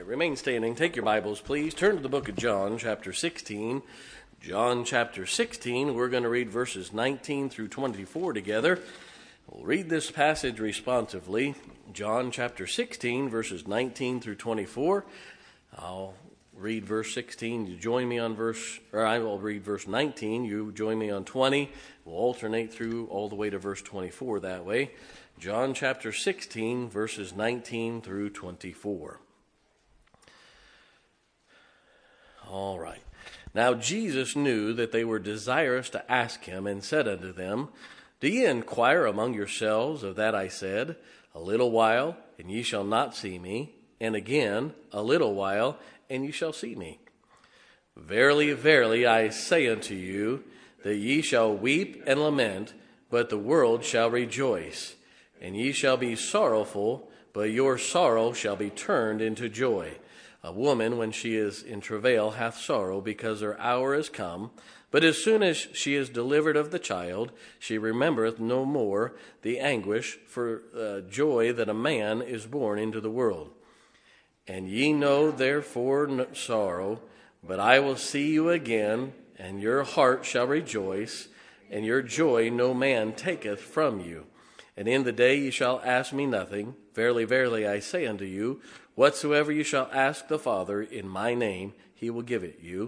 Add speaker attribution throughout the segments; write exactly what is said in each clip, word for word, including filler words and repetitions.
Speaker 1: right, remain standing. Take your Bibles, please. Turn to the book of John, chapter sixteen. John, chapter sixteen. We're going to read verses nineteen through twenty-four together. We'll read this passage responsively. John, chapter sixteen, verses nineteen through twenty-four. I'll read verse sixteen. You join me on verse, or I will read verse nineteen. You join me on twenty. We'll alternate through all the way to verse twenty-four that way. John, chapter sixteen, verses nineteen through twenty-four. All right. Now Jesus knew that they were desirous to ask him, and said unto them, Do ye inquire among yourselves of that I said, A little while, and ye shall not see me, and again, a little while, and ye shall see me? Verily, verily, I say unto you, that ye shall weep and lament, but the world shall rejoice. And ye shall be sorrowful, but your sorrow shall be turned into joy. A woman, when she is in travail, hath sorrow, because her hour is come. But as soon as she is delivered of the child, she remembereth no more the anguish for uh, joy that a man is born into the world. And ye know therefore no sorrow, but I will see you again, and your heart shall rejoice, and your joy no man taketh from you. And in the day ye shall ask me nothing. Verily, verily, I say unto you, whatsoever you shall ask the Father in my name, he will give it you.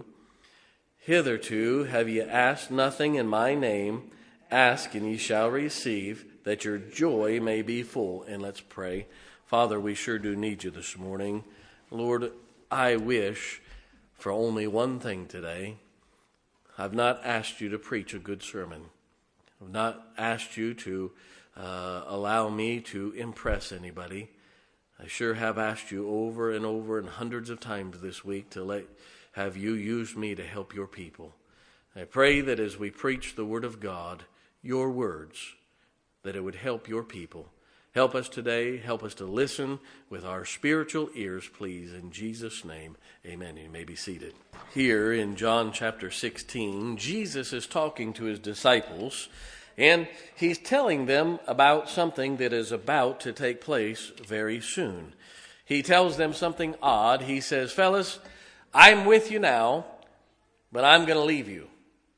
Speaker 1: Hitherto have ye asked nothing in my name. Ask, and ye shall receive, that your joy may be full. And let's pray. Father, we sure do need you this morning. Lord, I wish for only one thing today. I've not asked you to preach a good sermon. I've not asked you to uh, allow me to impress anybody. I sure have asked you over and over and hundreds of times this week to let have you use me to help your people. I pray that as we preach the word of God, your words, that it would help your people. Help us today. Help us to listen with our spiritual ears, please. In Jesus' name, amen. You may be seated. Here in John chapter sixteen, Jesus is talking to his disciples, and he's telling them about something that is about to take place very soon. He tells them something odd. He says, fellas, I'm with you now, but I'm going to leave you.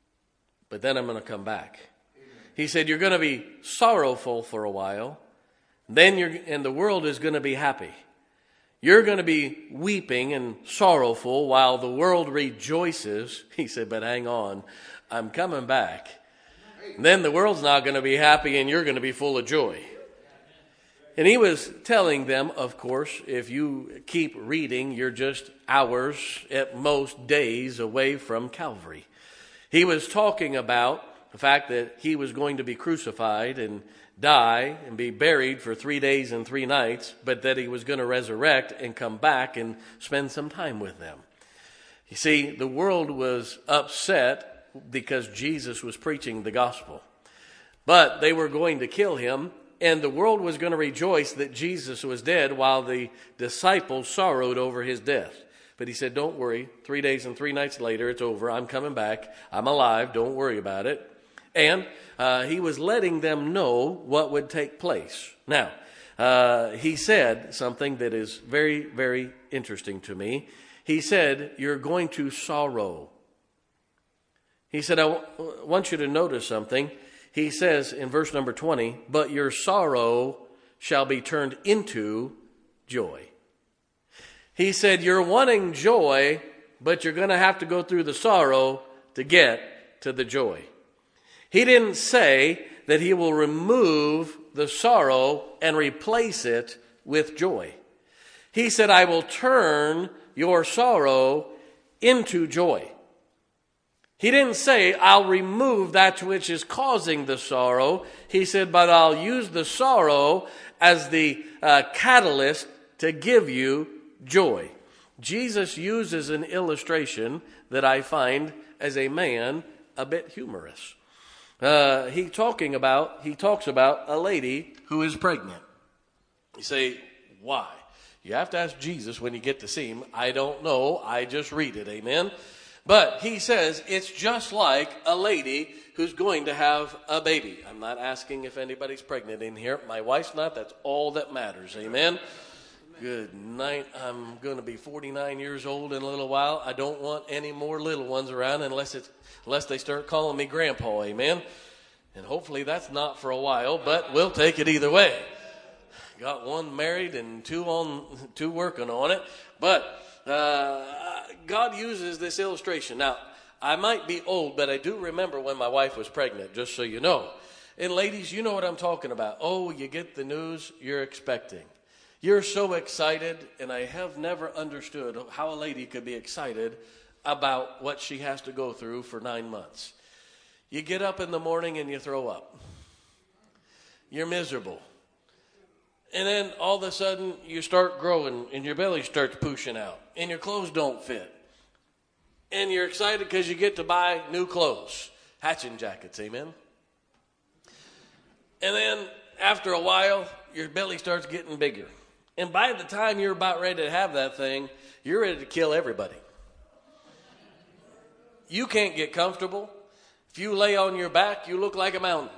Speaker 1: But then I'm going to come back. He said, you're going to be sorrowful for a while. Then you're, and the world is going to be happy. You're going to be weeping and sorrowful while the world rejoices. He said, but hang on, I'm coming back. And then the world's not going to be happy and you're going to be full of joy. And he was telling them, of course, if you keep reading, you're just hours, at most days away from Calvary. He was talking about the fact that he was going to be crucified and die and be buried for three days and three nights, but that he was going to resurrect and come back and spend some time with them. You see, the world was upset because Jesus was preaching the gospel. But they were going to kill him, and the world was going to rejoice that Jesus was dead while the disciples sorrowed over his death. But he said, don't worry, three days and three nights later, it's over. I'm coming back. I'm alive. Don't worry about it. And uh, he was letting them know what would take place. Now, uh, he said something that is very, very interesting to me. He said, you're going to sorrow. He said, I w- want you to notice something. He says in verse number twenty, but your sorrow shall be turned into joy. He said, you're wanting joy, but you're going to have to go through the sorrow to get to the joy. He didn't say that he will remove the sorrow and replace it with joy. He said, I will turn your sorrow into joy. He didn't say, I'll remove that which is causing the sorrow. He said, but I'll use the sorrow as the uh, catalyst to give you joy. Jesus uses an illustration that I find as a man a bit humorous. Uh, he talking about, he talks about a lady who is pregnant. You say, why? You have to ask Jesus when you get to see him. I don't know. I just read it. Amen. But he says it's just like a lady who's going to have a baby. I'm not asking if anybody's pregnant in here. My wife's not. That's all that matters. Amen. Good night. I'm going to be forty-nine years old in a little while. I don't want any more little ones around unless it's unless they start calling me Grandpa, amen? And hopefully that's not for a while, but we'll take it either way. Got one married and two on two working on it. But uh, God uses this illustration. Now, I might be old, but I do remember when my wife was pregnant, just so you know. And ladies, you know what I'm talking about. Oh, you get the news you're expecting. You're so excited, and I have never understood how a lady could be excited about what she has to go through for nine months. You get up in the morning and you throw up. You're miserable. And then all of a sudden you start growing and your belly starts pushing out and your clothes don't fit. And you're excited because you get to buy new clothes. Hatching jackets, amen? And then after a while, your belly starts getting bigger. And by the time you're about ready to have that thing, you're ready to kill everybody. You can't get comfortable. If you lay on your back, you look like a mountain.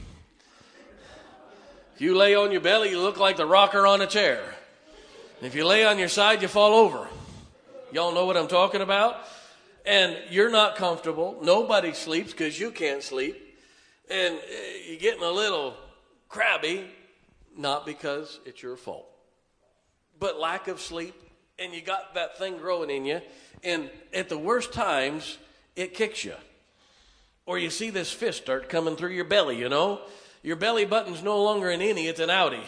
Speaker 1: If you lay on your belly, you look like the rocker on a chair. And if you lay on your side, you fall over. Y'all know what I'm talking about? And you're not comfortable. Nobody sleeps because you can't sleep. And you're getting a little crabby, not because it's your fault, but lack of sleep. And you got that thing growing in you. And at the worst times, it kicks you. Or you see this fist start coming through your belly, you know. Your belly button's no longer an innie, it's an outie.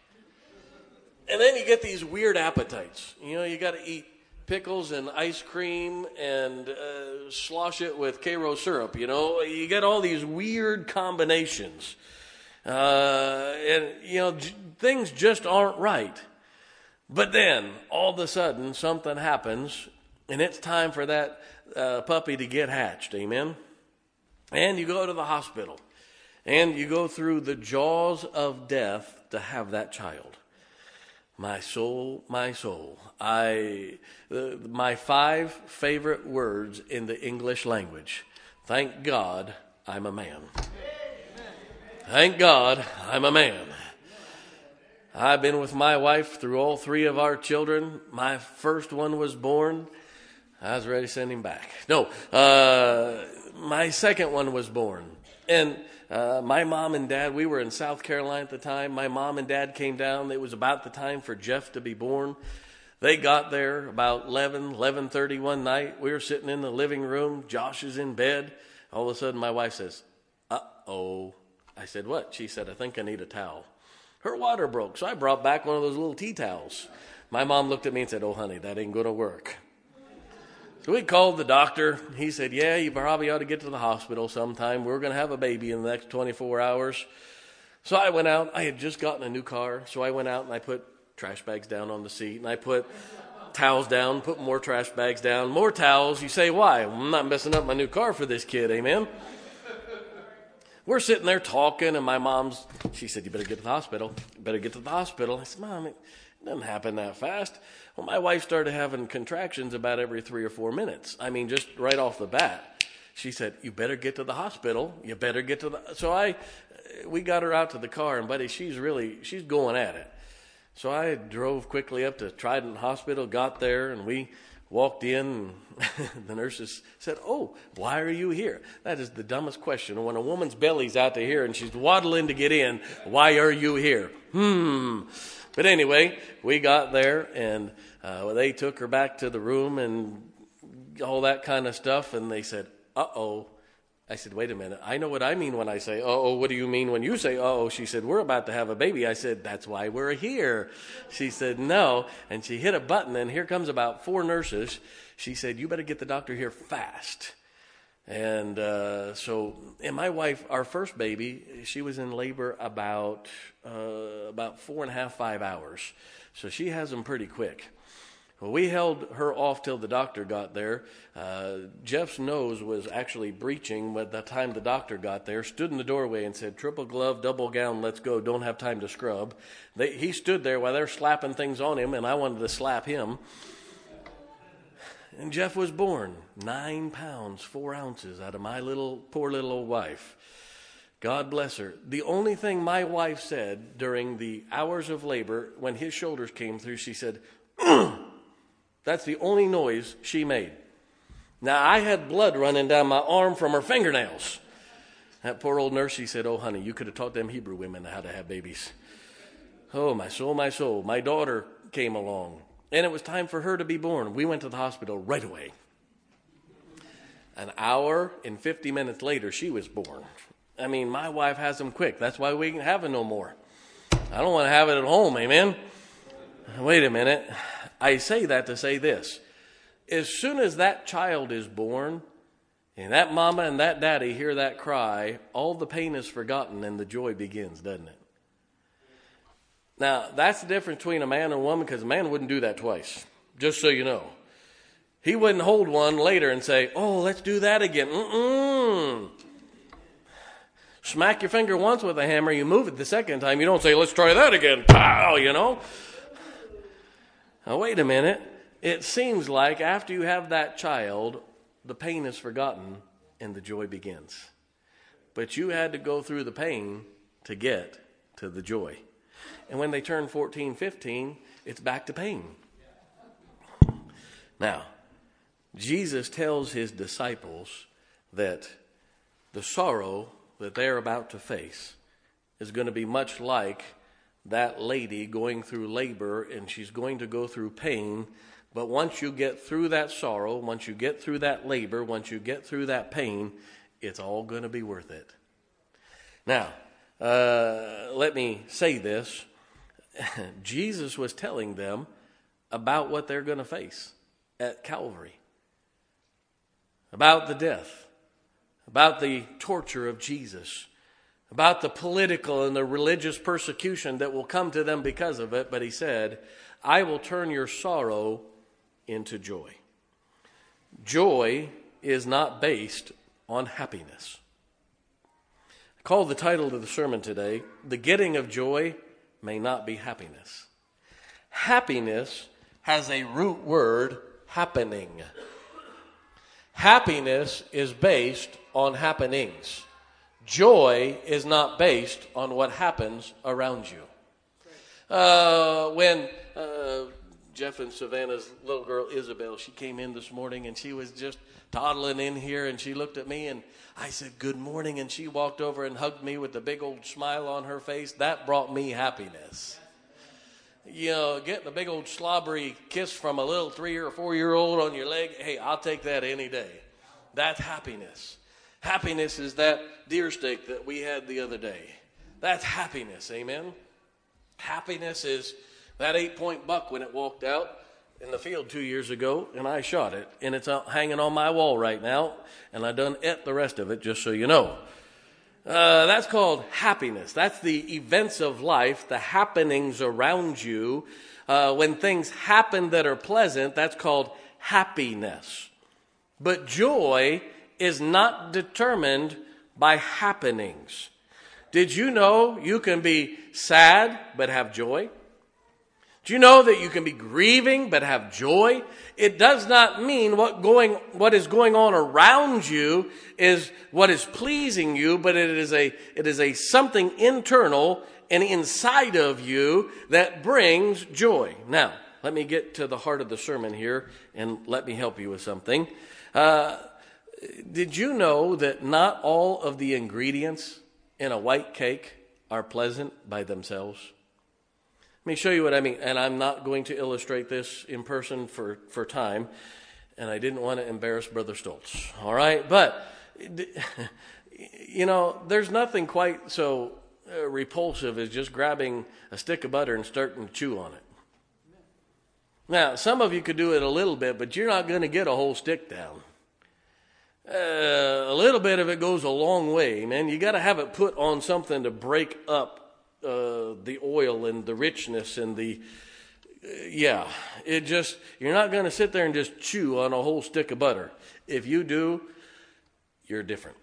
Speaker 1: And then you get these weird appetites. You know, you got to eat pickles and ice cream and uh, slosh it with Karo syrup, you know. You get all these weird combinations. Uh, and, you know, j- things just aren't right. But then, all of a sudden, something happens, and it's time for that uh, puppy to get hatched, amen? And you go to the hospital, and you go through the jaws of death to have that child. My soul, my soul. I, uh, my five favorite words in the English language. Thank God I'm a man. Thank God I'm a man. I've been with my wife through all three of our children. My first one was born. I was ready to send him back. No, uh, my second one was born. And uh, my mom and dad, we were in South Carolina at the time. My mom and dad came down. It was about the time for Jeff to be born. They got there about eleven, eleven thirty one night. We were sitting in the living room. Josh is in bed. All of a sudden, my wife says, uh-oh. I said, what? She said, I think I need a towel. Her water broke, so I brought back one of those little tea towels. My mom looked at me and said, oh, honey, that ain't going to work. So we called the doctor. He said, yeah, you probably ought to get to the hospital sometime. We're going to have a baby in the next twenty-four hours. So I went out. I had just gotten a new car, so I went out and I put trash bags down on the seat, and I put towels down, put more trash bags down, more towels. You say, why? Well, I'm not messing up my new car for this kid, amen? We're sitting there talking, and my mom's, she said, you better get to the hospital. You better get to the hospital. I said, Mom, it doesn't happen that fast. Well, my wife started having contractions about every three or four minutes. I mean, just right off the bat. She said, you better get to the hospital. You better get to the... So I, we got her out to the car, and buddy, she's really, she's going at it. So I drove quickly up to Trident Hospital, got there, and we walked in, and the nurses said, oh, why are you here? That is the dumbest question. When a woman's belly's out to here and she's waddling to get in, why are you here? Hmm. But anyway, we got there, and uh, they took her back to the room and all that kind of stuff, and they said, uh-oh. I said, wait a minute. I know what I mean when I say, uh-oh. What do you mean when you say, uh-oh? She said, we're about to have a baby. I said, that's why we're here. She said, no. And she hit a button, and here comes about four nurses. She said, you better get the doctor here fast. And uh, so, and my wife, our first baby, she was in labor about uh, about four and a half, five hours. So she has them pretty quick. Well, we held her off till the doctor got there. Uh, Jeff's nose was actually breaching by the time the doctor got there, stood in the doorway and said, triple glove, double gown, let's go, don't have time to scrub. They, he stood there while they're slapping things on him, and I wanted to slap him. And Jeff was born, nine pounds, four ounces out of my little, poor little old wife. God bless her. The only thing my wife said during the hours of labor when his shoulders came through, she said, that's the only noise she made. Now, I had blood running down my arm from her fingernails. That poor old nurse, she said, oh, honey, you could have taught them Hebrew women how to have babies. Oh, my soul, my soul. My daughter came along, and it was time for her to be born. We went to the hospital right away. An hour and fifty minutes later, she was born. I mean, my wife has them quick. That's why we can have it no more. I don't want to have it at home, amen? Wait a minute. I say that to say this. As soon as that child is born, and that mama and that daddy hear that cry, all the pain is forgotten and the joy begins, doesn't it? Now, that's the difference between a man and a woman, because a man wouldn't do that twice, just so you know. He wouldn't hold one later and say, oh, let's do that again. Mm-mm. Smack your finger once with a hammer, you move it the second time. You don't say, let's try that again. Pow, you know. Now, wait a minute. It seems like after you have that child, the pain is forgotten and the joy begins. But you had to go through the pain to get to the joy. And when they turn fourteen, fifteen, it's back to pain. Now, Jesus tells his disciples that the sorrow that they're about to face is going to be much like that lady going through labor, and she's going to go through pain. But once you get through that sorrow, once you get through that labor, once you get through that pain, it's all going to be worth it. Now, uh, let me say this. Jesus was telling them about what they're going to face at Calvary, about the death, about the torture of Jesus, about the political and the religious persecution that will come to them because of it. But he said, I will turn your sorrow into joy. Joy is not based on happiness. I call the title of the sermon today, The Getting of Joy May Not Be Happiness. Happiness has a root word, happening. Happiness is based on happenings. Joy is not based on what happens around you. Uh, when uh, Jeff and Savannah's little girl, Isabel, she came in this morning and she was just toddling in here, and she looked at me and I said, good morning. And she walked over and hugged me with a big old smile on her face. That brought me happiness. You know, getting a big old slobbery kiss from a little three or four year old on your leg. Hey, I'll take that any day. That's happiness. Happiness is that deer steak that we had the other day. That's happiness. Amen. Happiness is that eight point buck when it walked out in the field two years ago, and I shot it, and it's out hanging on my wall right now, and I done ate the rest of it, just so you know. Uh, that's called happiness. That's the events of life, the happenings around you. Uh, when things happen that are pleasant, that's called happiness. But joy is not determined by happenings. Did you know you can be sad but have joy? Do you know that you can be grieving but have joy? It does not mean what going what is going on around you is what is pleasing you, but it is a it is a something internal and inside of you that brings joy. Now, let me get to the heart of the sermon here, and let me help you with something. Uh, did you know that not all of the ingredients in a white cake are pleasant by themselves? Let me show you what I mean, and I'm not going to illustrate this in person for, for time, and I didn't want to embarrass Brother Stoltz, all right? But, you know, there's nothing quite so uh, repulsive as just grabbing a stick of butter and starting to chew on it. Now, some of you could do it a little bit, but you're not going to get a whole stick down. Uh, a little bit of it goes a long way, man. You got to have it put on something to break up Uh, the oil and the richness and the, uh, yeah, it just, you're not going to sit there and just chew on a whole stick of butter. If you do, you're different.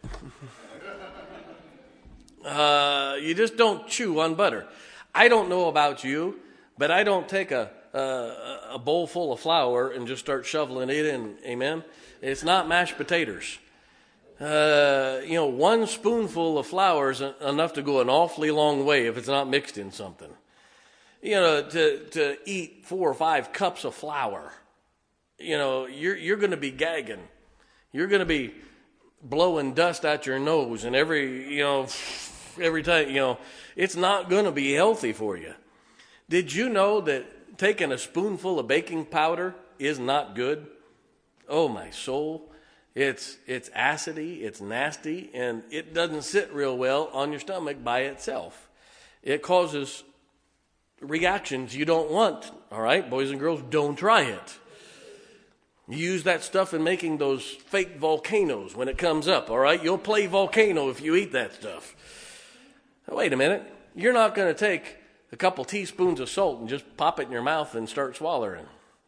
Speaker 1: uh, you just don't chew on butter. I don't know about you, but I don't take a, a, a bowl full of flour and just start shoveling it in, amen? It's not mashed potatoes. Uh, you know, one spoonful of flour is enough to go an awfully long way if it's not mixed in something. You know, to, to eat four or five cups of flour, you know, you're, you're going to be gagging. You're going to be blowing dust out your nose, and every, you know, every time, you know, it's not going to be healthy for you. Did you know that taking a spoonful of baking powder is not good? Oh, my soul. It's it's acidy, it's nasty, and it doesn't sit real well on your stomach by itself. It causes reactions you don't want. All right, boys and girls, don't try it. You use that stuff in making those fake volcanoes when it comes up. All right, you'll play volcano if you eat that stuff. Now, wait a minute. You're not going to take a couple teaspoons of salt and just pop it in your mouth and start swallowing.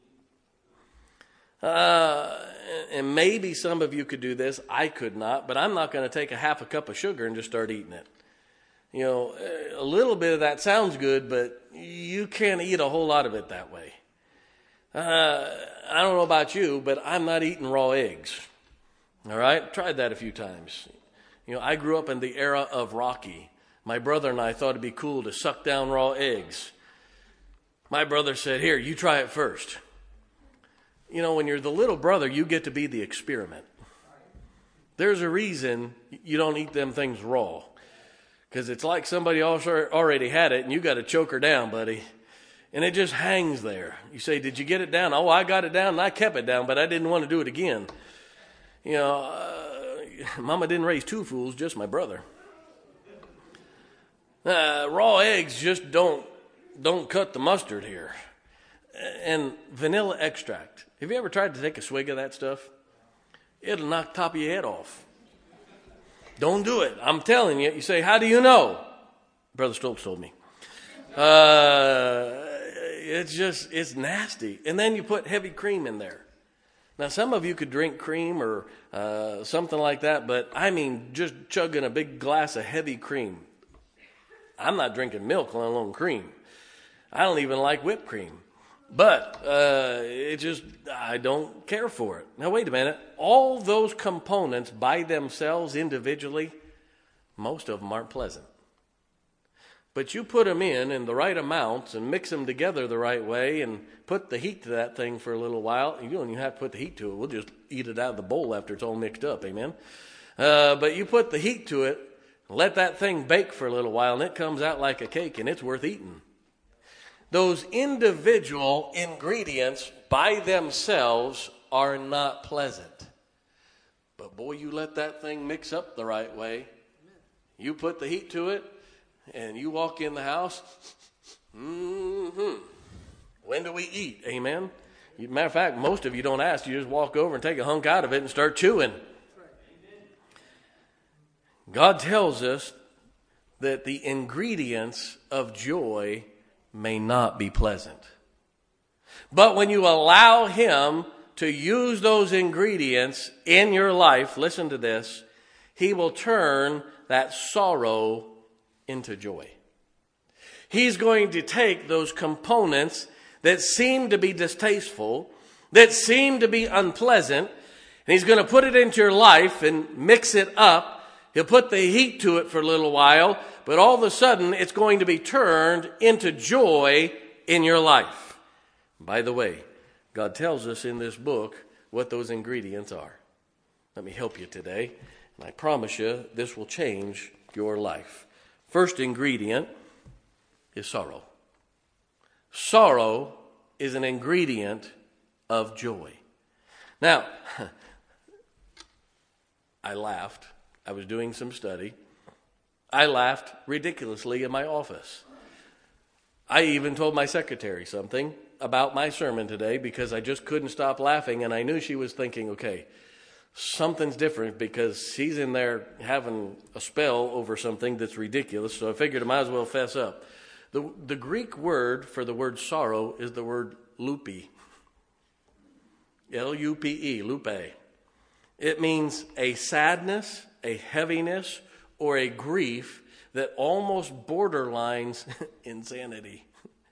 Speaker 1: Uh, and maybe some of you could do this. I could not, but I'm not going to take a half a cup of sugar and just start eating it. You know, a little bit of that sounds good, but you can't eat a whole lot of it that way. Uh, I don't know about you, but I'm not eating raw eggs. All right? Tried that a few times. You know, I grew up in the era of Rocky. My brother and I thought it'd be cool to suck down raw eggs. My brother said, here, you try it first. You know, when you're the little brother, you get to be the experiment. There's a reason you don't eat them things raw. Because it's like somebody else already had it, and you got to choke her down, buddy. And it just hangs there. You say, did you get it down? Oh, I got it down, and I kept it down, but I didn't want to do it again. You know, uh, Mama didn't raise two fools, just my brother. Uh, raw eggs just don't don't cut the mustard here. And vanilla extract. Have you ever tried to take a swig of that stuff? It'll knock the top of your head off. Don't do it. I'm telling you. You say, how do you know? Brother Stoltz told me. Uh, it's just, it's nasty. And then you put heavy cream in there. Now, some of you could drink cream or uh, something like that, but I mean just chugging a big glass of heavy cream. I'm not drinking milk, let alone cream. I don't even like whipped cream. But uh, it just, I don't care for it. Now, wait a minute. All those components by themselves individually, most of them aren't pleasant. But you put them in in the right amounts and mix them together the right way and put the heat to that thing for a little while. You don't even have to put the heat to it. We'll just eat it out of the bowl after it's all mixed up. Amen. Uh, but you put the heat to it, let that thing bake for a little while, and it comes out like a cake, and it's worth eating. Those individual ingredients by themselves are not pleasant. But boy, you let that thing mix up the right way. You put the heat to it, and you walk in the house. Mm-hmm. When do we eat? Amen. Matter of fact, most of you don't ask. You just walk over and take a hunk out of it and start chewing. God tells us that the ingredients of joy may not be pleasant. But when you allow Him to use those ingredients in your life, listen to this, He will turn that sorrow into joy. He's going to take those components that seem to be distasteful, that seem to be unpleasant, and He's going to put it into your life and mix it up. He'll put the heat to it for a little while, but all of a sudden it's going to be turned into joy in your life. By the way, God tells us in this book what those ingredients are. Let me help you today, and I promise you this will change your life. First ingredient is sorrow. Sorrow is an ingredient of joy. Now, I laughed. I was doing some study. I laughed ridiculously in my office. I even told my secretary something about my sermon today because I just couldn't stop laughing, and I knew she was thinking, okay, something's different because she's in there having a spell over something that's ridiculous, so I figured I might as well fess up. The, the Greek word for the word sorrow is the word lupe. L U P E, lupe. It means a sadness, a heaviness, or a grief that almost borderlines insanity.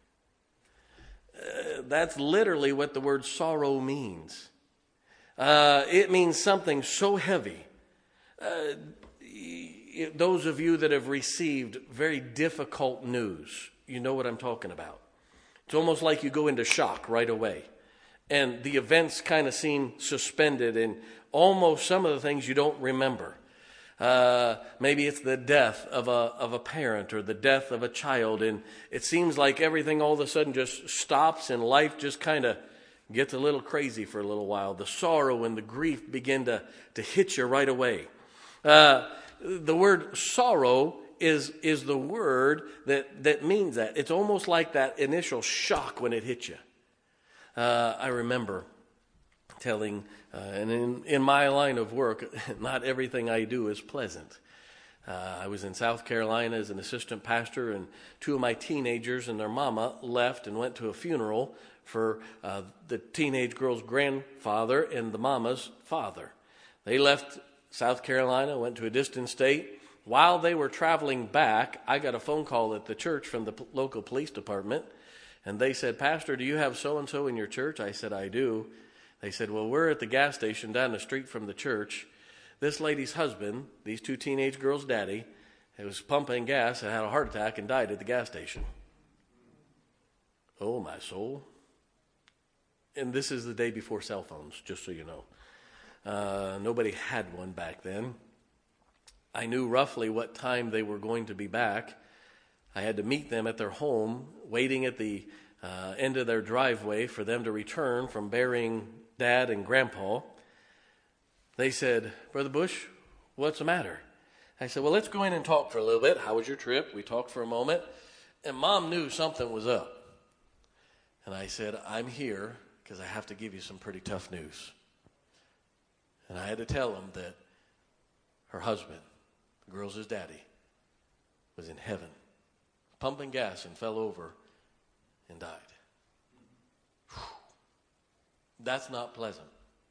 Speaker 1: Uh, that's literally what the word sorrow means. Uh, it means something so heavy, uh, those of you that have received very difficult news, you know what I'm talking about. It's almost like you go into shock right away. And the events kind of seem suspended, and almost some of the things you don't remember. Uh, maybe it's the death of a of a parent or the death of a child, and it seems like everything all of a sudden just stops, and life just kind of gets a little crazy for a little while. The sorrow and the grief begin to, to hit you right away. Uh, the word sorrow is is the word that, that means that. It's almost like that initial shock when it hits you. Uh, I remember telling, uh, and in, in my line of work, not everything I do is pleasant. Uh, I was in South Carolina as an assistant pastor, and two of my teenagers and their mama left and went to a funeral for uh, the teenage girl's grandfather and the mama's father. They left South Carolina, went to a distant state. While they were traveling back, I got a phone call at the church from the p- local police department. And they said, "Pastor, do you have so-and-so in your church?" I said, "I do." They said, "Well, we're at the gas station down the street from the church. This lady's husband, these two teenage girls' daddy, was pumping gas and had a heart attack and died at the gas station." Oh, my soul. And this is the day before cell phones, just so you know. Uh, nobody had one back then. I knew roughly what time they were going to be back. I had to meet them at their home, waiting at the uh, end of their driveway for them to return from burying Dad and Grandpa. They said, "Brother Bush, what's the matter?" I said, "Well, let's go in and talk for a little bit. How was your trip?" We talked for a moment, and Mom knew something was up. And I said, "I'm here because I have to give you some pretty tough news." And I had to tell them that her husband, the girls' daddy, was in heaven, pumping gas, and fell over and died. Whew. That's not pleasant.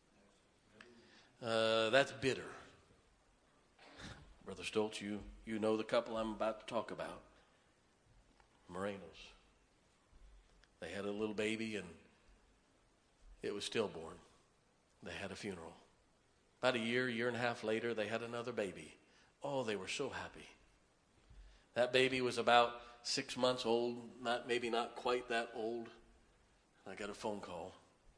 Speaker 1: Uh, that's bitter. Brother Stoltz, you, you know the couple I'm about to talk about. Morenos. They had a little baby, and it was stillborn. They had a funeral. About a year, year and a half later, they had another baby. Oh, they were so happy. That baby was about six months old, not maybe not quite that old. I got a phone call.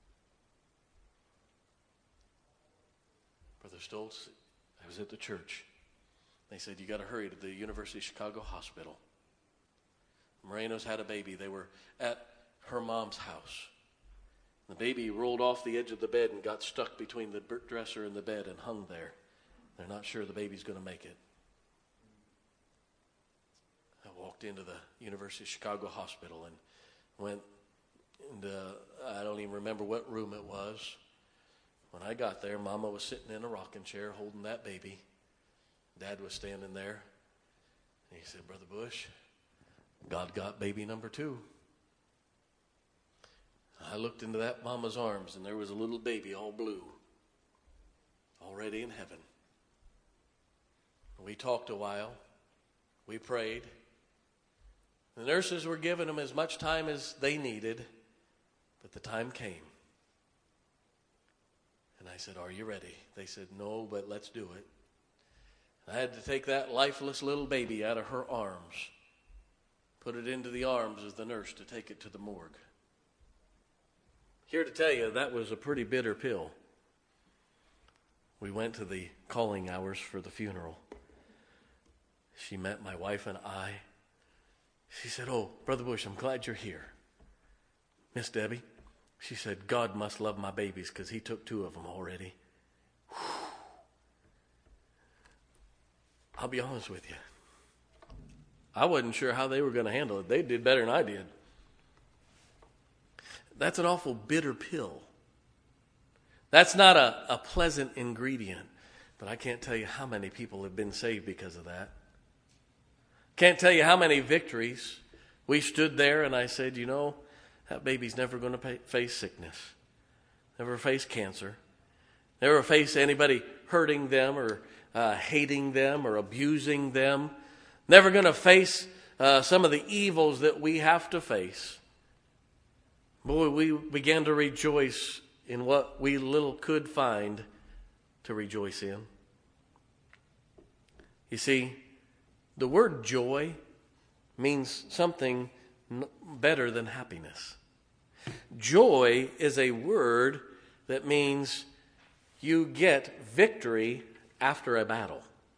Speaker 1: Brother Stoltz, I was at the church. They said, "You got to hurry to the University of Chicago hospital." Morenos had a baby. They were at her mom's house. The baby rolled off the edge of the bed and got stuck between the dresser and the bed and hung there. They're not sure the baby's going to make it. I walked into the University of Chicago hospital and went into, I don't even remember what room it was. When I got there, Mama was sitting in a rocking chair holding that baby. Dad was standing there. And he said, "Brother Bush, God got baby number two." I looked into that mama's arms, and there was a little baby all blue, already in heaven. We talked a while. We prayed. The nurses were giving them as much time as they needed, but the time came. And I said, "Are you ready?" They said, "No, but let's do it." I had to take that lifeless little baby out of her arms, put it into the arms of the nurse to take it to the morgue. Here to tell you, that was a pretty bitter pill. We went to the calling hours for the funeral. She met my wife and I. She said, "Oh, Brother Bush, I'm glad you're here. Miss Debbie," she said, "God must love my babies because he took two of them already." Whew. I'll be honest with you. I wasn't sure how they were going to handle it. They did better than I did. That's an awful bitter pill. That's not a, a pleasant ingredient. But I can't tell you how many people have been saved because of that. Can't tell you how many victories. We stood there and I said, "You know, that baby's never going to pay, face sickness. Never face cancer. Never face anybody hurting them or uh, hating them or abusing them. Never going to face uh, some of the evils that we have to face." Boy, we began to rejoice in what we little could find to rejoice in. You see, the word joy means something better than happiness. Joy is a word that means you get victory after a battle.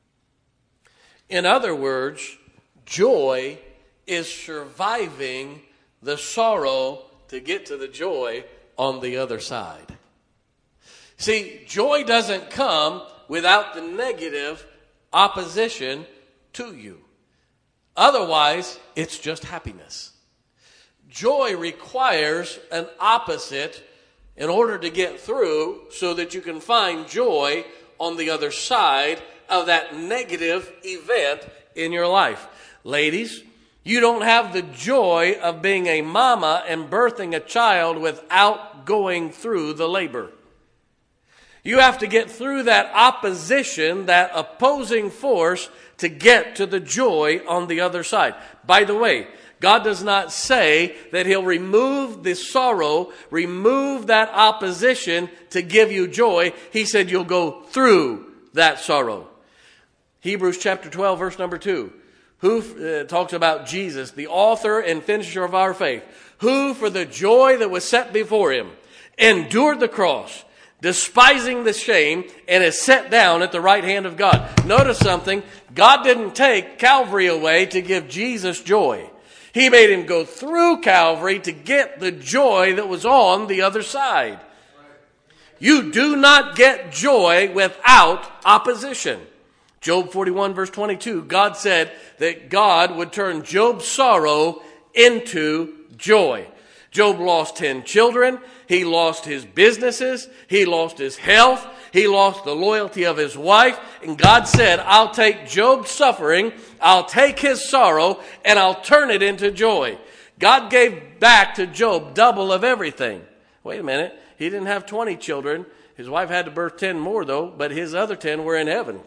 Speaker 1: In other words, joy is surviving the sorrow to get to the joy on the other side. See, joy doesn't come without the negative opposition to you. Otherwise, it's just happiness. Joy requires an opposite in order to get through so that you can find joy on the other side of that negative event in your life. Ladies, you don't have the joy of being a mama and birthing a child without going through the labor. You have to get through that opposition, that opposing force, to get to the joy on the other side. By the way, God does not say that He'll remove the sorrow, remove that opposition to give you joy. He said you'll go through that sorrow. Hebrews chapter twelve, verse number two. Who uh, talks about Jesus, the author and finisher of our faith, who for the joy that was set before Him endured the cross, despising the shame, and is set down at the right hand of God. Notice something. God didn't take Calvary away to give Jesus joy. He made Him go through Calvary to get the joy that was on the other side. You do not get joy without opposition. Job forty-one, verse twenty-two, God said that God would turn Job's sorrow into joy. Job lost ten children. He lost his businesses. He lost his health. He lost the loyalty of his wife. And God said, I'll take Job's suffering, I'll take his sorrow, and I'll turn it into joy. God gave back to Job double of everything. Wait a minute. He didn't have twenty children. His wife had to birth ten more, though, but his other ten were in heaven.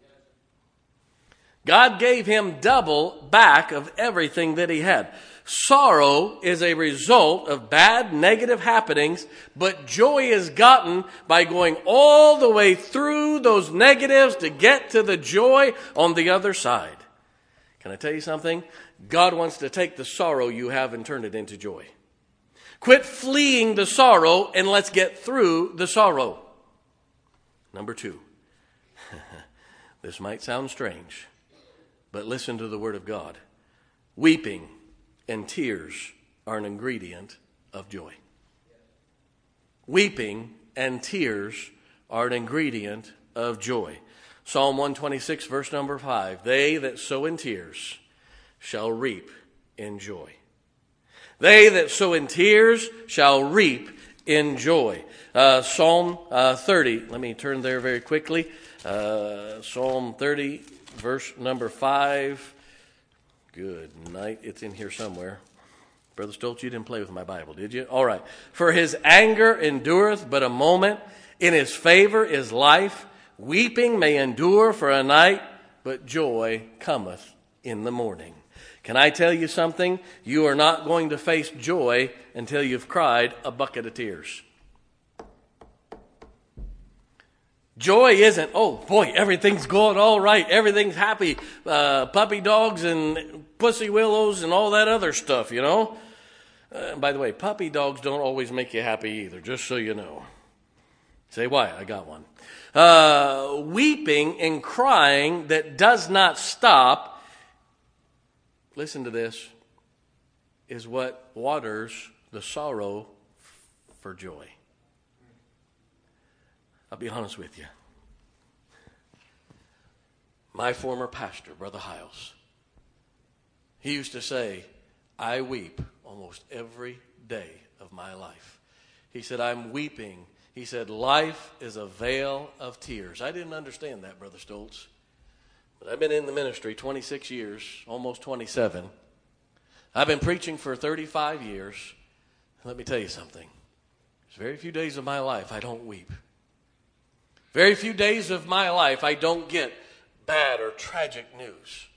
Speaker 1: God gave him double back of everything that he had. Sorrow is a result of bad, negative happenings, but joy is gotten by going all the way through those negatives to get to the joy on the other side. Can I tell you something? God wants to take the sorrow you have and turn it into joy. Quit fleeing the sorrow and let's get through the sorrow. Number two. This might sound strange, but listen to the word of God. Weeping and tears are an ingredient of joy. Weeping and tears are an ingredient of joy. Psalm one twenty-six, verse number five. They that sow in tears shall reap in joy. They that sow in tears shall reap in joy. Uh, Psalm uh, thirty. Let me turn there very quickly. Uh, Psalm thirty, verse number five. Good night. It's in here somewhere. Brother Stoltz, you didn't play with my Bible, did you? All right. For his anger endureth but a moment. In his favor is life. Weeping may endure for a night, but joy cometh in the morning. Can I tell you something? You are not going to face joy until you've cried a bucket of tears. Joy isn't, oh boy, everything's going all right. Everything's happy. Uh, puppy dogs and pussy willows and all that other stuff, you know. Uh, by the way, puppy dogs don't always make you happy either, just so you know. Say why? I got one. Uh, weeping and crying that does not stop, listen to this, is what waters the sorrow for joy. I'll be honest with you. My former pastor, Brother Hiles, he used to say, I weep almost every day of my life. He said, I'm weeping. He said, life is a vale of tears. I didn't understand that, Brother Stoltz. But I've been in the ministry twenty-six years, almost twenty-seven. I've been preaching for thirty-five years. Let me tell you something. There's very few days of my life I don't weep. Very few days of my life I don't get bad or tragic news.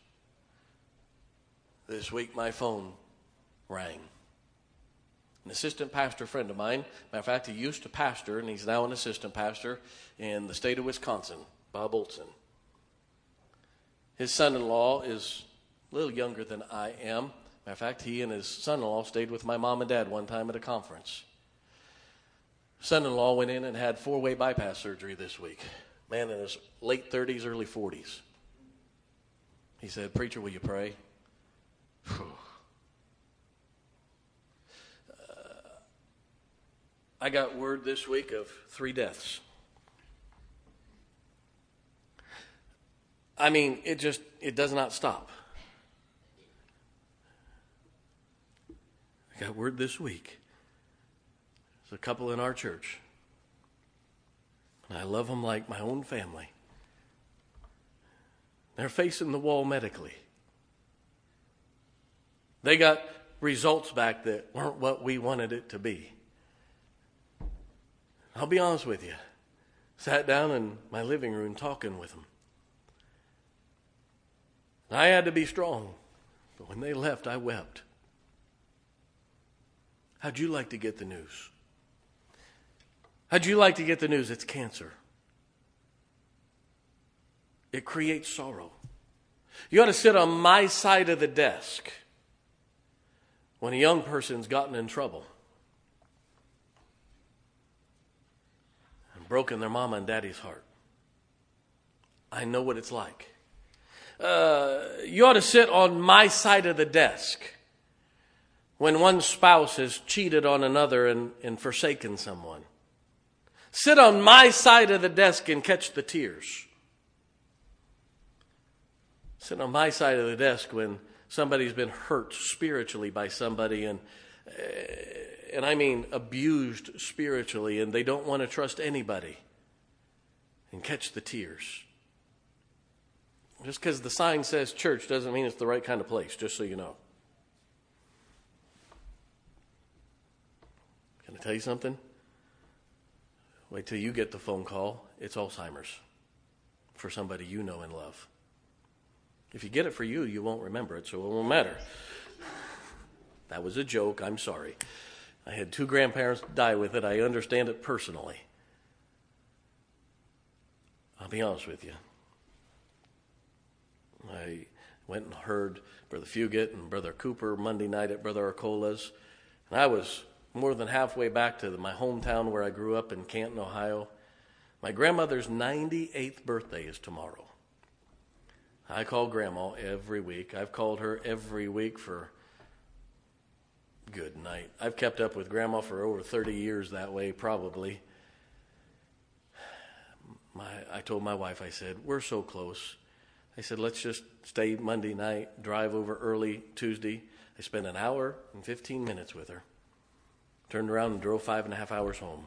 Speaker 1: This week my phone rang. An assistant pastor friend of mine, matter of fact, he used to pastor and he's now an assistant pastor in the state of Wisconsin, Bob Olson. His son-in-law is a little younger than I am. Matter of fact, he and his son-in-law stayed with my mom and dad one time at a conference. Son-in-law went in and had four-way bypass surgery this week. Man in his late thirties, early forties. He said, "Preacher, will you pray?" uh, I got word this week of three deaths. I mean, it just, it does not stop. I got word this week. There's a couple in our church. And I love them like my own family. They're facing the wall medically. They got results back that weren't what we wanted it to be. I'll be honest with you. Sat down in my living room talking with them. I had to be strong. But when they left, I wept. How'd you like to get the news? How'd you like to get the news? It's cancer. It creates sorrow. You ought to sit on my side of the desk when a young person's gotten in trouble and broken their mama and daddy's heart. I know what it's like. Uh, you ought to sit on my side of the desk when one spouse has cheated on another and, and forsaken someone. Sit on my side of the desk and catch the tears. Sit on my side of the desk when somebody's been hurt spiritually by somebody and and I mean abused spiritually, and they don't want to trust anybody, and catch the tears. Just because the sign says church doesn't mean it's the right kind of place, just so you know. Can I tell you something? Wait till you get the phone call. It's Alzheimer's for somebody you know and love. If you get it for you, you won't remember it, so it won't matter. That was a joke. I'm sorry. I had two grandparents die with it. I understand it personally. I'll be honest with you. I went and heard Brother Fugit and Brother Cooper Monday night at Brother Arcola's, and I was more than halfway back to my hometown where I grew up in Canton, Ohio. My grandmother's ninety-eighth birthday is tomorrow. I call Grandma every week. I've called her every week for good night. I've kept up with Grandma for over thirty years that way, probably. My, I told my wife, I said, we're so close. I said, let's just stay Monday night, drive over early Tuesday. I spent an hour and fifteen minutes with her. Turned around and drove five and a half hours home.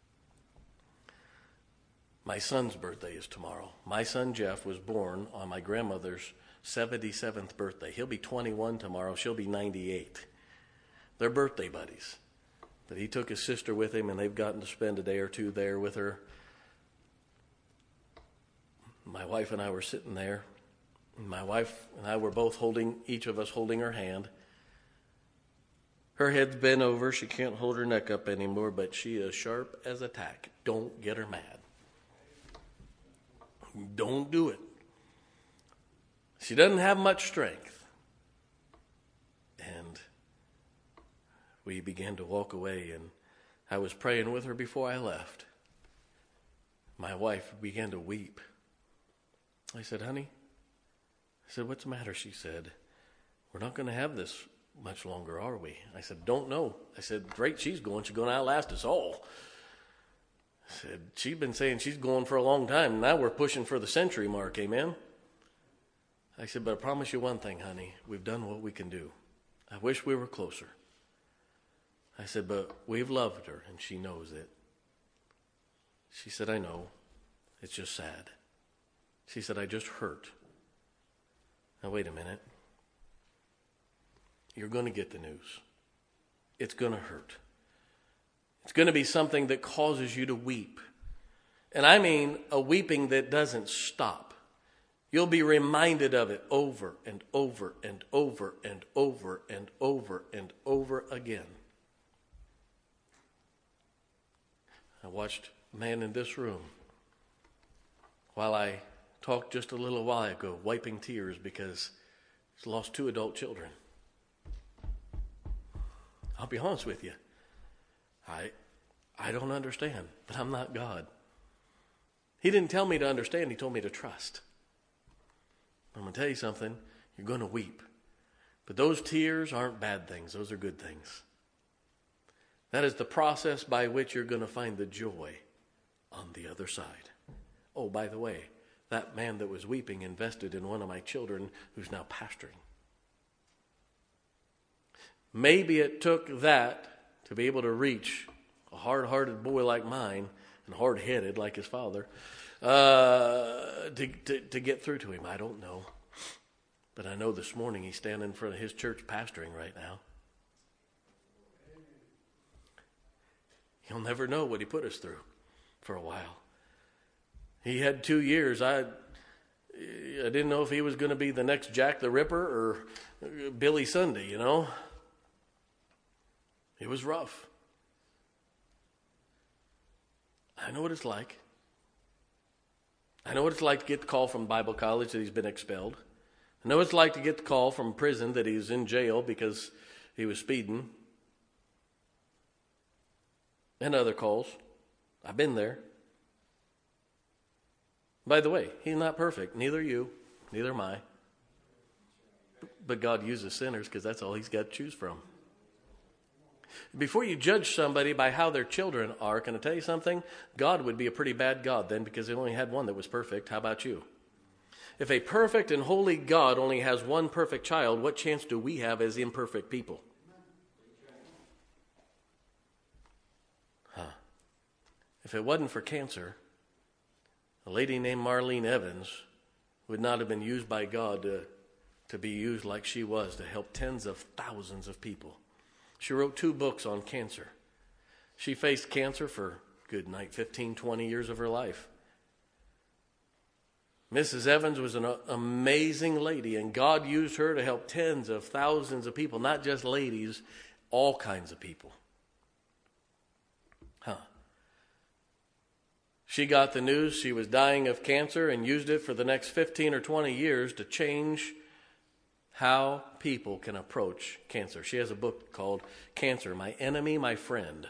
Speaker 1: My son's birthday is tomorrow. My son Jeff was born on my grandmother's seventy-seventh birthday. He'll be twenty-one tomorrow. She'll be ninety-eight. They're birthday buddies. But he took his sister with him, and they've gotten to spend a day or two there with her. My wife and I were sitting there. My wife and I were both holding, each of us holding her hand. Her head's bent over. She can't hold her neck up anymore, but she is sharp as a tack. Don't get her mad. Don't do it. She doesn't have much strength. And we began to walk away, and I was praying with her before I left. My wife began to weep. I said, honey, I said, what's the matter? She said, we're not going to have this much longer, are we? I said, don't know. I said, great, she's going. She's going to outlast us all. I said, she's been saying she's going for a long time. Now we're pushing for the century mark, amen? I said, but I promise you one thing, honey. We've done what we can do. I wish we were closer. I said, but we've loved her, and she knows it. She said, I know. It's just sad. She said, I just hurt. Now, wait a minute. You're going to get the news. It's going to hurt. It's going to be something that causes you to weep. And I mean a weeping that doesn't stop. You'll be reminded of it over and over and over and over and over and over again. I watched a man in this room while I talked just a little while ago, wiping tears because he's lost two adult children. I'll be honest with you. I I don't understand, but I'm not God. He didn't tell me to understand. He told me to trust. I'm going to tell you something. You're going to weep. But those tears aren't bad things. Those are good things. That is the process by which you're going to find the joy on the other side. Oh, by the way, that man that was weeping invested in one of my children who's now pastoring. Maybe it took that to be able to reach a hard-hearted boy like mine and hard-headed like his father uh, to, to, to get through to him. I don't know. But I know this morning he's standing in front of his church pastoring right now. You'll never know what he put us through for a while. He had two years. I, I didn't know if he was going to be the next Jack the Ripper or Billy Sunday, you know. It was rough. I know what it's like. I know what it's like to get the call from Bible college that he's been expelled. I know what it's like to get the call from prison that he's in jail because he was speeding. And other calls. I've been there. By the way, he's not perfect. Neither are you. Neither am I. But God uses sinners because that's all he's got to choose from. Before you judge somebody by how their children are, can I tell you something? God would be a pretty bad God then because he only had one that was perfect. How about you? If a perfect and holy God only has one perfect child, what chance do we have as imperfect people? Huh. If it wasn't for cancer, a lady named Marlene Evans would not have been used by God to, to be used like she was to help tens of thousands of people. She wrote two books on cancer. She faced cancer for, good night, fifteen, twenty years of her life. Missus Evans was an amazing lady, and God used her to help tens of thousands of people, not just ladies, all kinds of people. Huh. She got the news she was dying of cancer and used it for the next fifteen or twenty years to change how people can approach cancer. She has a book called Cancer, My Enemy, My Friend.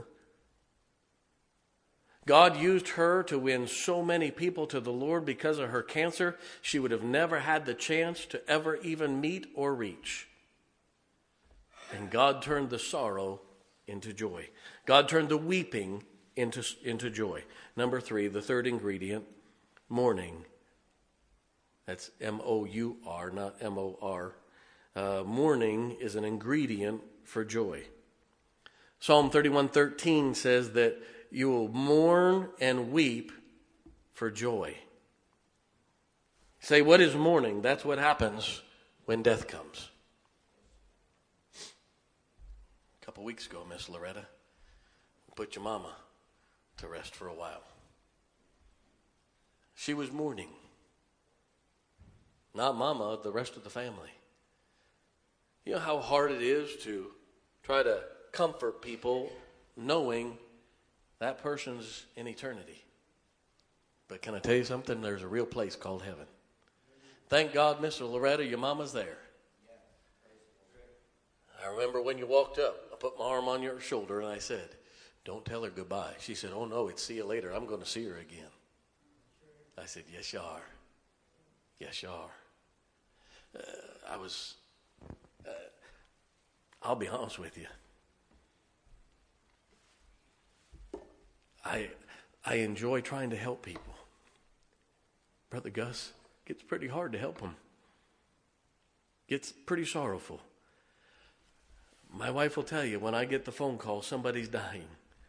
Speaker 1: God used her to win so many people to the Lord because of her cancer. She would have never had the chance to ever even meet or reach. And God turned the sorrow into joy. God turned the weeping into, into joy. Number three, the third ingredient, mourning. That's M O U R, not M O R. Uh, mourning is an ingredient for joy. Psalm thirty-one thirteen says that you will mourn and weep for joy. Say, what is mourning? That's what happens when death comes. A couple weeks ago, Miss Loretta, we put your mama to rest for a while. She was mourning. Not mama, the rest of the family. You know how hard it is to try to comfort people knowing that person's in eternity. But can I tell you something? There's a real place called heaven. Thank God, Mister Loretta, your mama's there. I remember when you walked up, I put my arm on your shoulder and I said, don't tell her goodbye. She said, oh no, it's see you later. I'm going to see her again. I said, yes, you are. Yes, you are. Uh, I was, uh, I'll be honest with you. I I enjoy trying to help people. Brother Gus, it gets pretty hard to help them. Gets pretty sorrowful. My wife will tell you, when I get the phone call, somebody's dying,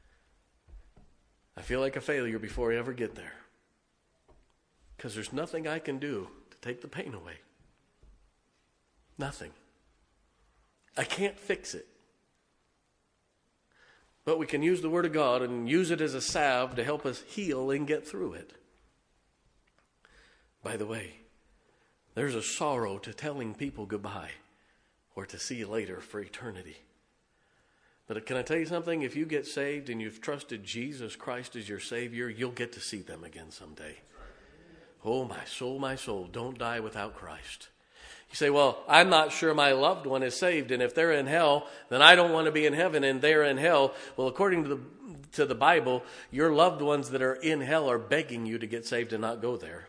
Speaker 1: I feel like a failure before I ever get there. Because there's nothing I can do to take the pain away. Nothing. I can't fix it. But we can use the Word of God and use it as a salve to help us heal and get through it. By the way, there's a sorrow to telling people goodbye or to see you later for eternity. But can I tell you something? If you get saved and you've trusted Jesus Christ as your Savior, you'll get to see them again someday. Oh, my soul, my soul, don't die without Christ. You say, well, I'm not sure my loved one is saved, and if they're in hell, then I don't want to be in heaven, and they're in hell. Well, according to the to the Bible, your loved ones that are in hell are begging you to get saved and not go there.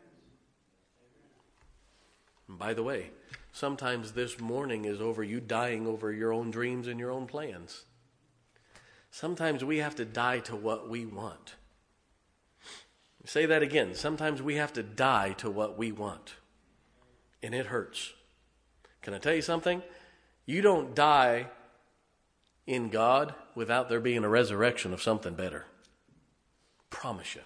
Speaker 1: And by the way, sometimes this mourning is over you dying over your own dreams and your own plans. Sometimes we have to die to what we want. Say that again. Sometimes we have to die to what we want. And it hurts. Can I tell you something? You don't die in God without there being a resurrection of something better. Promise you.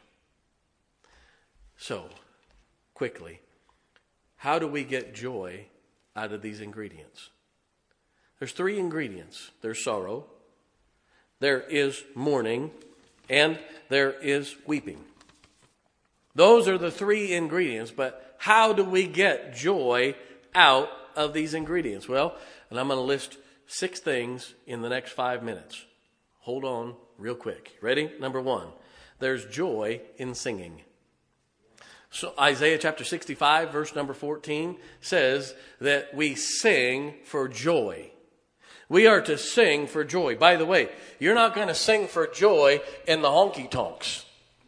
Speaker 1: So, quickly, how do we get joy out of these ingredients? There's three ingredients. There's sorrow, there is mourning, and there is weeping. Those are the three ingredients, but how do we get joy out of these ingredients? Well, and I'm going to list six things in the next five minutes. Hold on real quick. Ready? Number one, there's joy in singing. So Isaiah chapter sixty-five, verse number fourteen says that we sing for joy. We are to sing for joy. By the way, you're not going to sing for joy in the honky-tonks.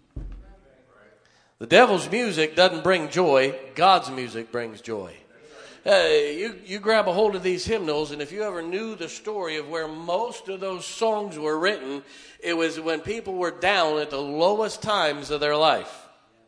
Speaker 1: The devil's music doesn't bring joy. God's music brings joy. Hey, you, you grab a hold of these hymnals, and if you ever knew the story of where most of those songs were written, it was when people were down at the lowest times of their life.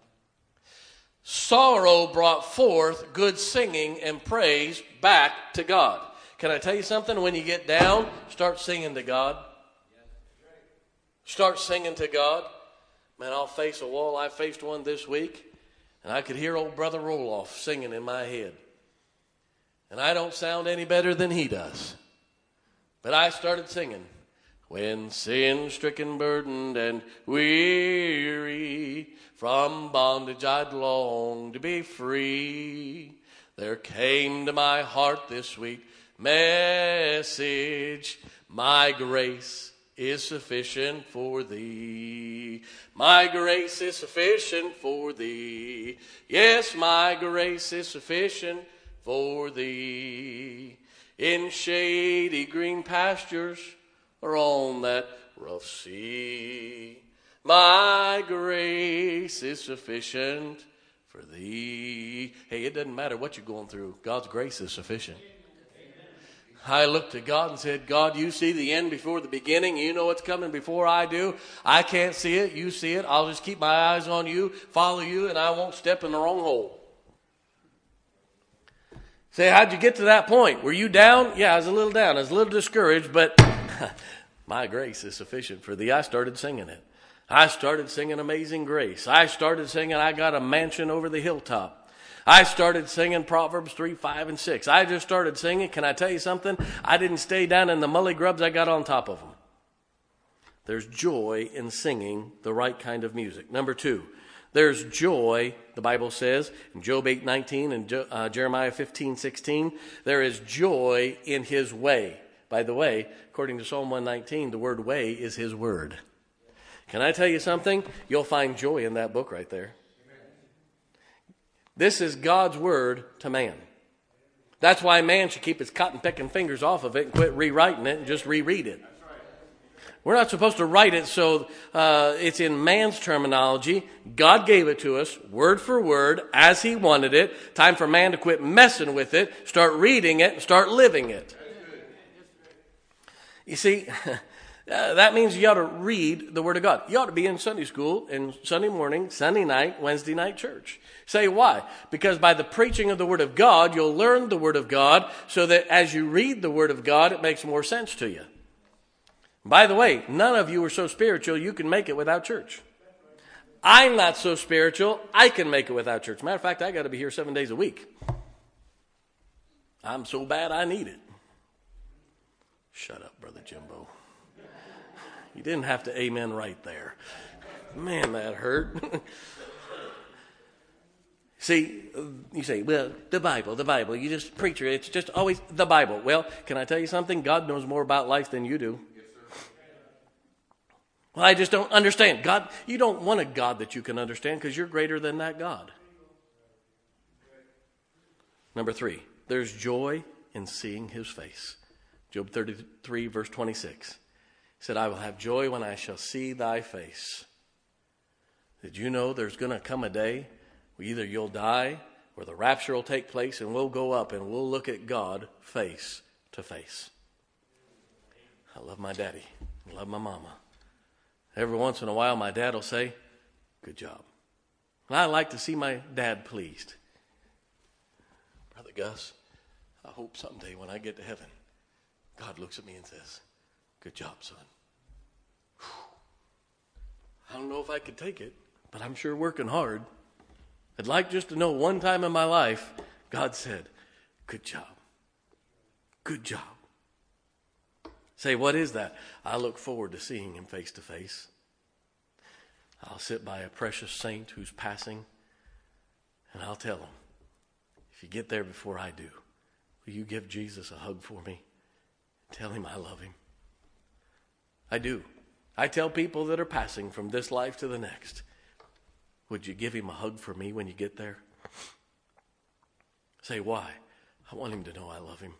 Speaker 1: Sorrow brought forth good singing and praise back to God. Can I tell you something? When you get down, start singing to God. Start singing to God. Man, I'll face a wall. I faced one this week, and I could hear old Brother Roloff singing in my head. And I don't sound any better than he does. But I started singing. When sin-stricken, burdened, and weary, from bondage I'd long to be free, there came to my heart this sweet message, my grace is sufficient for thee. My grace is sufficient for thee. Yes, my grace is sufficient for thee. In shady green pastures or on that rough sea, my grace is sufficient for thee. Hey, it doesn't matter what you're going through. God's grace is sufficient. I looked to God and said, God, you see the end before the beginning. You know what's coming before I do. I can't see it. You see it. I'll just keep my eyes on you, follow you, and I won't step in the wrong hole. Say, how'd you get to that point? Were you down? Yeah, I was a little down. I was a little discouraged, but my grace is sufficient for thee. I started singing it. I started singing Amazing Grace. I started singing I Got a Mansion Over the Hilltop. I started singing Proverbs three, five, and six. I just started singing. Can I tell you something? I didn't stay down in the mully grubs. I got on top of them. There's joy in singing the right kind of music. Number two, there's joy, the Bible says, in Job eight nineteen and uh, Jeremiah fifteen sixteen, there is joy in his way. By the way, according to Psalm one nineteen, the word way is his word. Can I tell you something? You'll find joy in that book right there. This is God's word to man. That's why man should keep his cotton-picking fingers off of it and quit rewriting it and just reread it. We're not supposed to write it so uh, it's in man's terminology. God gave it to us, word for word, as he wanted it. Time for man to quit messing with it, start reading it, and start living it. You see, Uh, that means you ought to read the Word of God. You ought to be in Sunday school, and Sunday morning, Sunday night, Wednesday night church. Say why? Because by the preaching of the Word of God, you'll learn the Word of God so that as you read the Word of God, it makes more sense to you. By the way, none of you are so spiritual you can make it without church. I'm not so spiritual, I can make it without church. Matter of fact, I got to be here seven days a week. I'm so bad I need it. Shut up, Brother Jimbo. You didn't have to amen right there. Man, that hurt. See, you say, well, the Bible, the Bible. You just preacher, it's just always the Bible. Well, can I tell you something? God knows more about life than you do. Well, I just don't understand. God, you don't want a God that you can understand because you're greater than that God. Number three, there's joy in seeing his face. Job thirty-three, verse twenty-six. He said, I will have joy when I shall see thy face. Did you know there's going to come a day where either you'll die or the rapture will take place and we'll go up and we'll look at God face to face. I love my daddy. I love my mama. Every once in a while, my dad will say, good job. And I like to see my dad pleased. Brother Gus, I hope someday when I get to heaven, God looks at me and says, good job, son. Whew. I don't know if I could take it, but I'm sure working hard. I'd like just to know one time in my life, God said, good job. Good job. Say, what is that? I look forward to seeing him face to face. I'll sit by a precious saint who's passing, and I'll tell him, if you get there before I do, will you give Jesus a hug for me? Tell him I love him. I do. I tell people that are passing from this life to the next, would you give him a hug for me when you get there? Say, why? I want him to know I love him.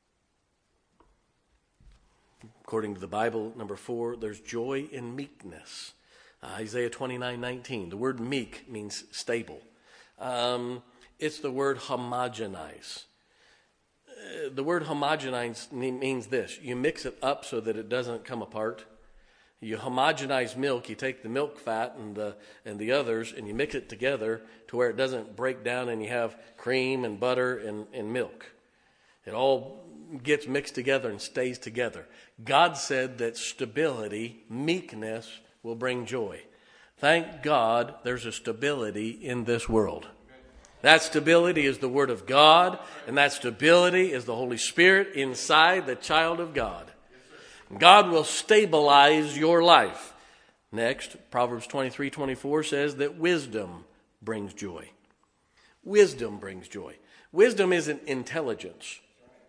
Speaker 1: According to the Bible, number four, there's joy in meekness. Uh, Isaiah twenty-nine nineteen. The word meek means stable. Um, it's the word homogenize. Uh, the word homogenize means this. You mix it up so that it doesn't come apart. You homogenize milk. You take the milk fat and the and the others and you mix it together to where it doesn't break down and you have cream and butter and, and milk. It all gets mixed together and stays together. God said that stability, meekness, will bring joy. Thank God there's a stability in this world. That stability is the Word of God, and that stability is the Holy Spirit inside the child of God. God will stabilize your life. Next, Proverbs twenty-three twenty-four says that wisdom brings joy. Wisdom brings joy. Wisdom isn't intelligence.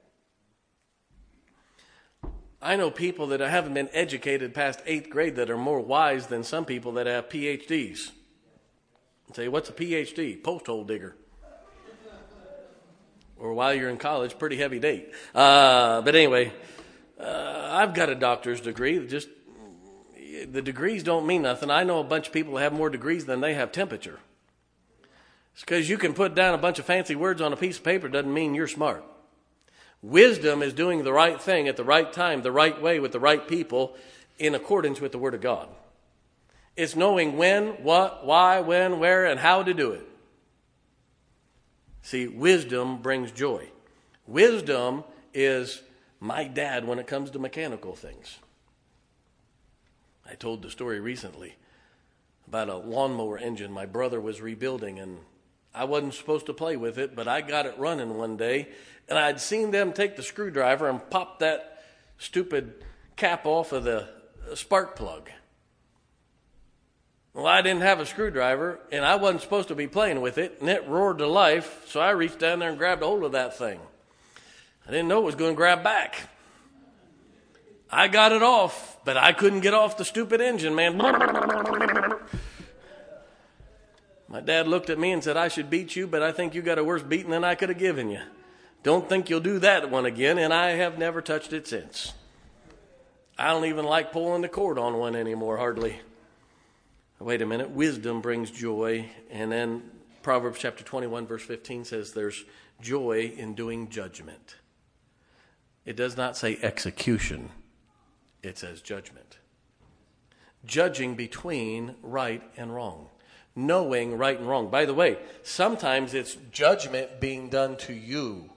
Speaker 1: I know people that haven't been educated past eighth grade that are more wise than some people that have P H Ds. I say, what's a P H D? Post hole digger. Or while you're in college, pretty heavy date. Uh, but anyway, uh, I've got a doctor's degree. Just the degrees don't mean nothing. I know a bunch of people that have more degrees than they have temperature. It's because you can put down a bunch of fancy words on a piece of paper doesn't mean you're smart. Wisdom is doing the right thing at the right time, the right way, with the right people, in accordance with the Word of God. It's knowing when, what, why, when, where, and how to do it. See, wisdom brings joy. Wisdom is my dad when it comes to mechanical things. I told the story recently about a lawnmower engine my brother was rebuilding, and I wasn't supposed to play with it, but I got it running one day, and I'd seen them take the screwdriver and pop that stupid cap off of the spark plug. Well, I didn't have a screwdriver, and I wasn't supposed to be playing with it, and it roared to life, so I reached down there and grabbed a hold of that thing. I didn't know it was going to grab back. I got it off, but I couldn't get off the stupid engine, man. My dad looked at me and said, I should beat you, but I think you got a worse beating than I could have given you. Don't think you'll do that one again, and I have never touched it since. I don't even like pulling the cord on one anymore, hardly. Wait a minute. Wisdom brings joy. And then Proverbs chapter twenty-one, verse fifteen says there's joy in doing judgment. It does not say execution. It says judgment. Judging between right and wrong. Knowing right and wrong. By the way, sometimes it's judgment being done to you.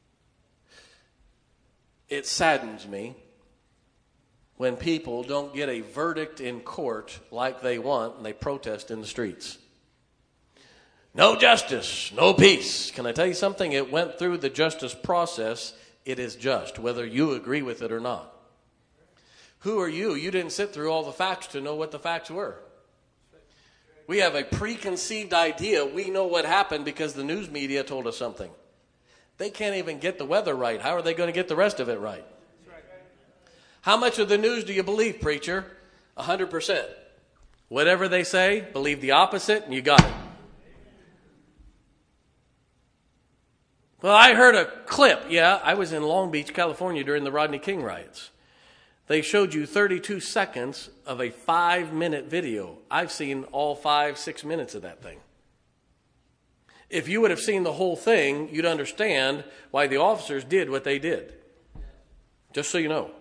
Speaker 1: It saddens me when people don't get a verdict in court like they want and they protest in the streets. No justice, no peace. Can I tell you something? It went through the justice process. It is just, whether you agree with it or not. Who are you? You didn't sit through all the facts to know what the facts were. We have a preconceived idea. We know what happened because the news media told us something. They can't even get the weather right. How are they going to get the rest of it right? How much of the news do you believe, preacher? A hundred percent. Whatever they say, believe the opposite, and you got it. Well, I heard a clip. Yeah, I was in Long Beach, California during the Rodney King riots. They showed you thirty-two seconds of a five-minute video. I've seen all five, six minutes of that thing. If you would have seen the whole thing, you'd understand why the officers did what they did. Just so you know.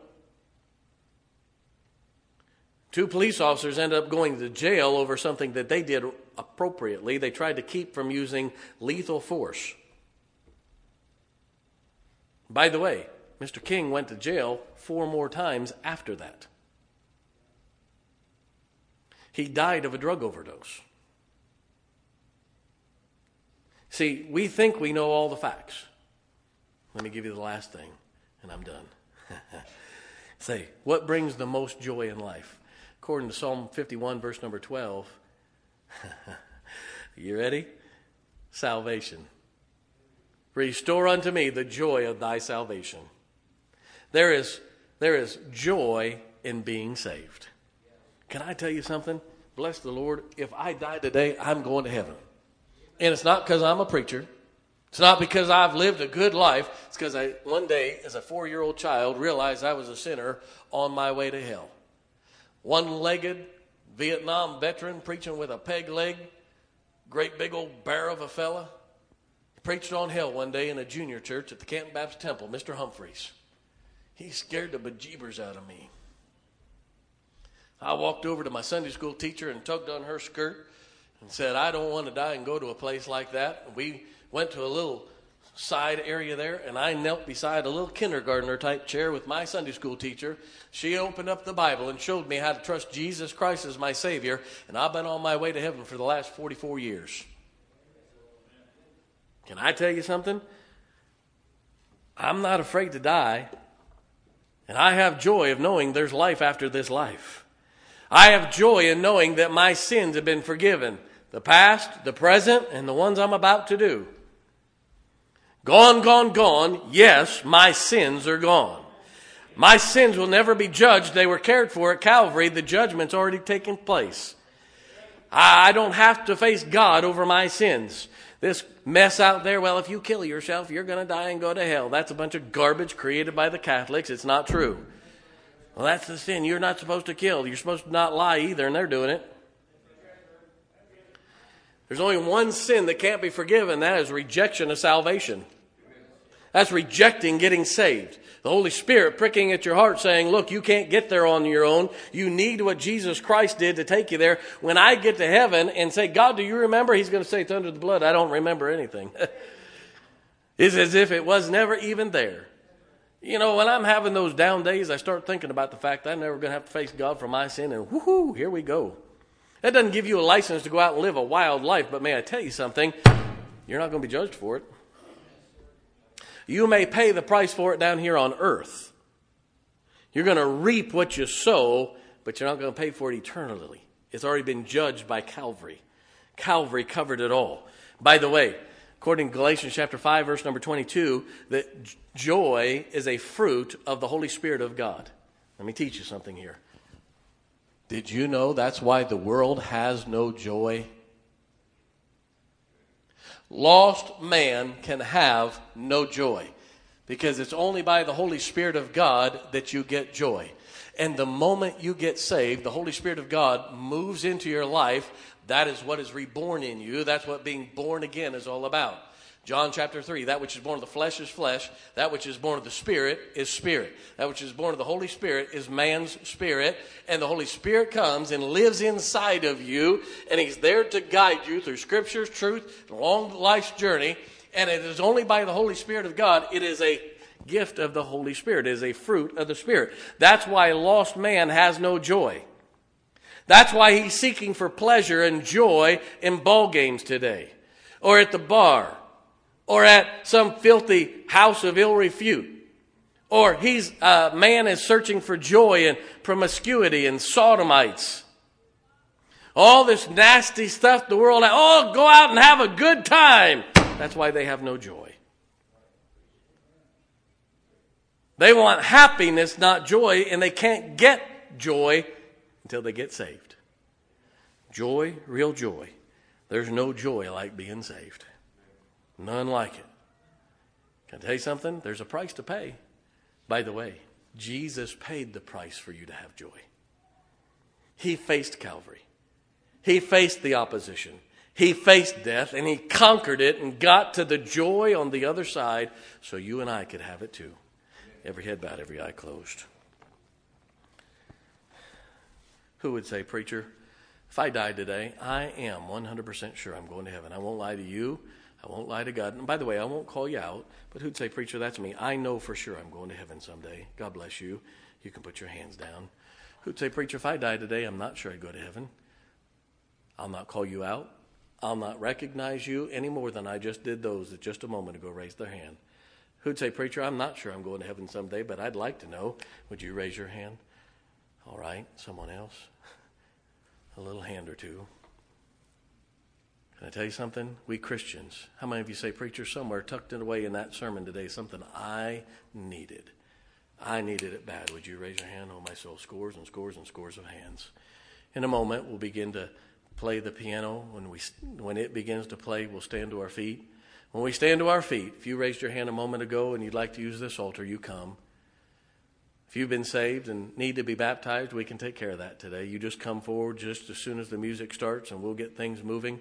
Speaker 1: Two police officers ended up going to jail over something that they did appropriately. They tried to keep from using lethal force. By the way, Mister King went to jail four more times after that. He died of a drug overdose. See, we think we know all the facts. Let me give you the last thing, and I'm done. Say, what brings the most joy in life? According to Psalm fifty-one, verse number twelve. You ready? Salvation. Restore unto me the joy of thy salvation. There is, there is joy in being saved. Can I tell you something? Bless the Lord. If I die today, I'm going to heaven. And it's not because I'm a preacher. It's not because I've lived a good life. It's because I, one day, as a four-year-old child, realized I was a sinner on my way to hell. One-legged Vietnam veteran preaching with a peg leg, great big old bear of a fella. Preached on hell one day in a junior church at the Canton Baptist Temple, Mister Humphreys. He scared the bejeebers out of me. I walked over to my Sunday school teacher and tugged on her skirt and said, I don't want to die and go to a place like that. We went to a little side area there, and I knelt beside a little kindergartner type chair with my Sunday school teacher. She opened up the Bible and showed me how to trust Jesus Christ as my Savior, and I've been on my way to heaven for the last forty-four years. Can I tell you something? I'm not afraid to die, and I have joy of knowing there's life after this life. I have joy in knowing that my sins have been forgiven. The past, the present, and the ones I'm about to do. Gone, gone, gone. Yes, my sins are gone. My sins will never be judged. They were cared for at Calvary. The judgment's already taken place. I don't have to face God over my sins. This mess out there, well, if you kill yourself, you're going to die and go to hell. That's a bunch of garbage created by the Catholics. It's not true. Well, that's the sin. You're not supposed to kill. You're supposed to not lie either, and they're doing it. There's only one sin that can't be forgiven. That is rejection of salvation. That's rejecting getting saved. The Holy Spirit pricking at your heart saying, look, you can't get there on your own. You need what Jesus Christ did to take you there. When I get to heaven and say, God, do you remember? He's going to say, it's under the blood. I don't remember anything. It's as if it was never even there. You know, when I'm having those down days, I start thinking about the fact that I'm never going to have to face God for my sin. And whoo-hoo, here we go. That doesn't give you a license to go out and live a wild life. But may I tell you something? You're not going to be judged for it. You may pay the price for it down here on earth. You're going to reap what you sow, but you're not going to pay for it eternally. It's already been judged by Calvary. Calvary covered it all. By the way, according to Galatians chapter five, verse number twenty-two, that joy is a fruit of the Holy Spirit of God. Let me teach you something here. Did you know that's why the world has no joy? Lost man can have no joy because it's only by the Holy Spirit of God that you get joy. And the moment you get saved, the Holy Spirit of God moves into your life. That is what is reborn in you. That's what being born again is all about. John chapter three, that which is born of the flesh is flesh. That which is born of the Spirit is spirit. That which is born of the Holy Spirit is man's spirit. And the Holy Spirit comes and lives inside of you. And he's there to guide you through scriptures, truth, along life's journey. And it is only by the Holy Spirit of God. It is a gift of the Holy Spirit. It is a fruit of the Spirit. That's why a lost man has no joy. That's why he's seeking for pleasure and joy in ball games today. Or at the bar. Or at some filthy house of ill repute. Or he's a uh, man is searching for joy in promiscuity and sodomites. All this nasty stuff the world has. Oh, go out and have a good time. That's why they have no joy. They want happiness, not joy, and they can't get joy until they get saved. Joy, real joy. There's no joy like being saved. None like it. Can I tell you something? There's a price to pay. By the way, Jesus paid the price for you to have joy. He faced Calvary. He faced the opposition. He faced death, and he conquered it and got to the joy on the other side so you and I could have it too. Every head bowed, every eye closed. Who would say, preacher, if I died today, I am one hundred percent sure I'm going to heaven. I won't lie to you. I won't lie to God. And by the way, I won't call you out. But who'd say, preacher, that's me. I know for sure I'm going to heaven someday. God bless you. You can put your hands down. Who'd say, preacher, if I die today, I'm not sure I'd go to heaven. I'll not call you out. I'll not recognize you any more than I just did those that just a moment ago raised their hand. Who'd say, preacher, I'm not sure I'm going to heaven someday, but I'd like to know. Would you raise your hand? All right, someone else. A little hand or two. Can I tell you something? We Christians, how many of you say, preacher, somewhere tucked away in that sermon today, something I needed. I needed it bad. Would you raise your hand? Oh, my soul, scores and scores and scores of hands. In a moment, we'll begin to play the piano. When we, when it begins to play, we'll stand to our feet. When we stand to our feet, if you raised your hand a moment ago and you'd like to use this altar, you come. If you've been saved and need to be baptized, we can take care of that today. You just come forward just as soon as the music starts and we'll get things moving.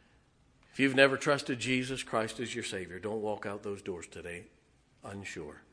Speaker 1: If you've never trusted Jesus Christ as your Savior, don't walk out those doors today unsure.